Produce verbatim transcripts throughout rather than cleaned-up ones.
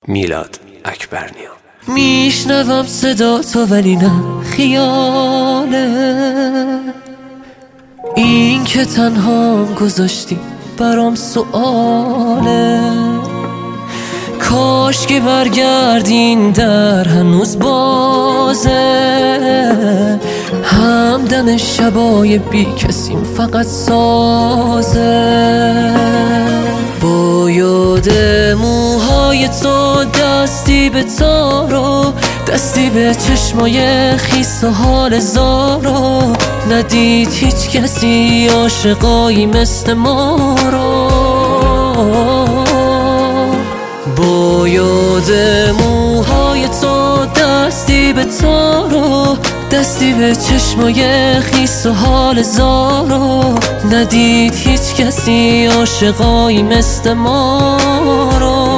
میلاد اکبرنیا. میشنوم صدا تو ولی نه خیاله، این که تنهام گذاشتی برام سؤاله. کاش که برگردین در هنوز بازه، همدم شبای بی کسیم فقط سازه. با یاد موهای تو دستی به تارو، دستی به چشمای خیس و حال زارو، ندید هیچ کسی عاشقایی مثل ما رو. با یاد موهای تو دستی به تارو، دستی به چشمای خیس و حال زارو، ندید هیچ کسی عاشقایی مثل ما رو.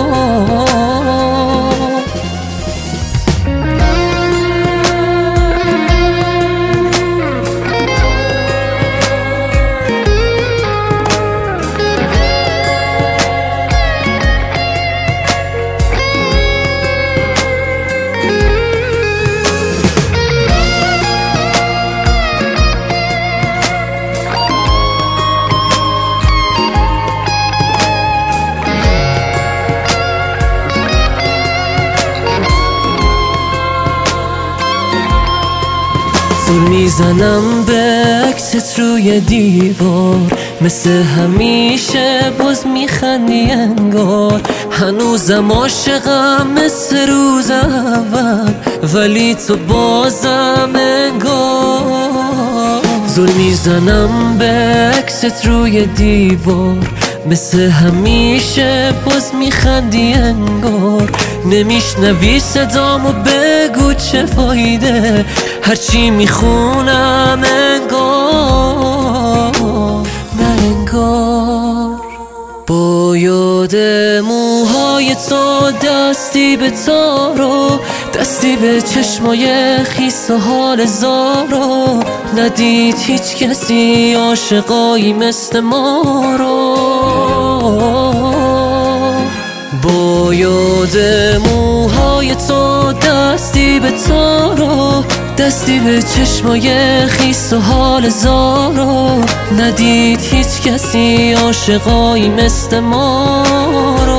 زل میزنم به عکست روی دیوار، مثل همیشه باز میخندی انگار. هنوزم عاشقم مثل روز اول، ولی تو بازم انگار. زل میزنم به عکست روی دیوار، مثل همیشه باز میخندی انگار. نمیشنوی صدامو بگو چه فایده، هرچی میخونم انگار نه انگار. با یاد موهای تو دستی به تارو، دستی به چشمای خیس و حال زارو، ندید هیچ کسی عاشقایی مثل ما رو. با یاد موهای تو دستی به تارو، دستی به چشمای خیس و حال زارو، ندید هیچ کسی عاشقایی مثل ما رو.